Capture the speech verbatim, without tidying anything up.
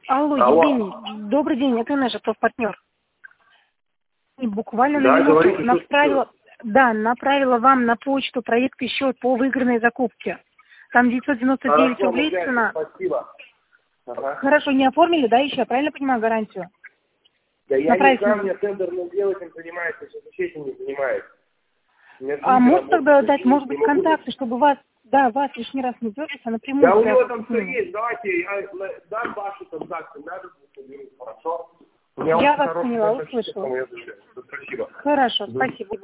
Алло, Алло. Евгений, добрый день, это наш профпартнер. И буквально Да, на минуту говорите, направила, да, направила вам на почту проект счет по выигранной закупке. Там девятьсот девяносто девять Хорошо, рублей ну, цена. спасибо. Ага. Хорошо, не оформили, да, еще? Я правильно понимаю гарантию? Да я Направить не знаю, мне. мне тендерным делом этим занимается, сейчас этим не занимается. А может тогда дать, может быть, контакты, чтобы вас, да, вас лишний раз не дергать, а напрямую. Да у него связаться там с все ним. есть, давайте я дам ваши контакты, надо будет, хорошо? У Я меня очень вас хороший поняла, контакт, услышала. поэтому я доверяю. Спасибо. Хорошо, Мгм. спасибо.